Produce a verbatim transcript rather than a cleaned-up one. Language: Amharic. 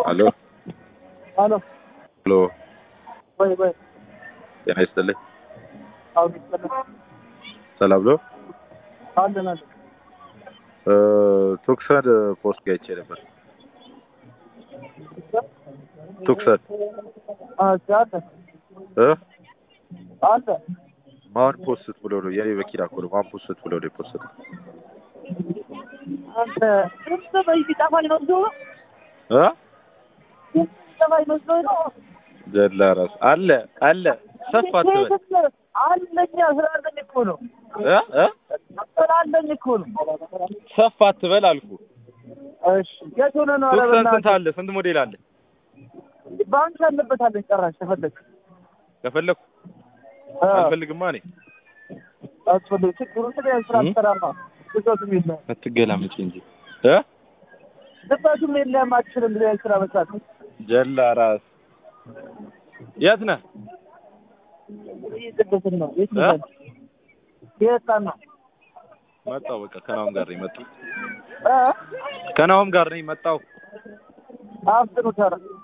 Aló, Aló, aló, voy, voy. ጤና ይስጥልኝ። አሁን ይሰማል? ሰላም ነው? አለን አለን። እ ቱክሰን ፖስት ጋር አይቼ ነበር። ቱክሰን አዎ አለ እ አለ። ማን ፖስት ብሎ ነው? የኔ መኪና እኮ ነው። ማን ፖስት ብሎ ነው የፖስተው? አንተ እንት በይ ጠፋኝ ነው ዞሮ እ ጠፋኝ ነው ዞሮ ጀላራስ አለ አለ ሰፋ አትበል አለኛ ስላለኝ እኮ ነው እ እ ስላለኝ እኮ ነው። ሰፋ አትበል አልኩ። እሺ የት ሆነ ነው? ቱክሰን ስንት አለ? ስንት ሞዴል አለ? ባንክ ያለበት አለኝ። ጨራሽ ተፈለክ ከፈለኩ አልፈልግማ እኔ አትፈልግ። ችግሩ ስለዚህ ስራ ተራማ ልትወስም ይላል አትገላምጪ እንጂ እ ልትወስም የለም አትችልም ብለህ ስራ መስራት ጀላራስ የት ነህ? ይጥብስን ነው የት ነው? የት ነው? መጣሁ በቃ ከናውም ጋር ነው መጣሁ እ ከናውም ጋር ነው መጣሁ። አፍጥኑ ተራ